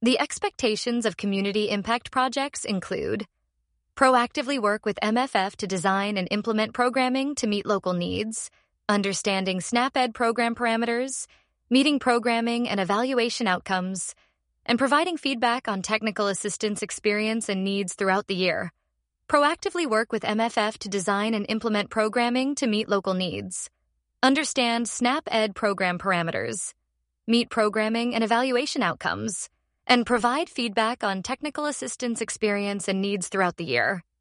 The expectations of community impact projects include proactively work with MFF to design and implement programming to meet local needs, understanding SNAP-Ed program parameters, meeting programming and evaluation outcomes, and providing feedback on technical assistance experience and needs throughout the year. Proactively work with MFF to design and implement programming to meet local needs. Understand SNAP-Ed program parameters. Meet programming and evaluation outcomes. And provide feedback on technical assistance experience and needs throughout the year.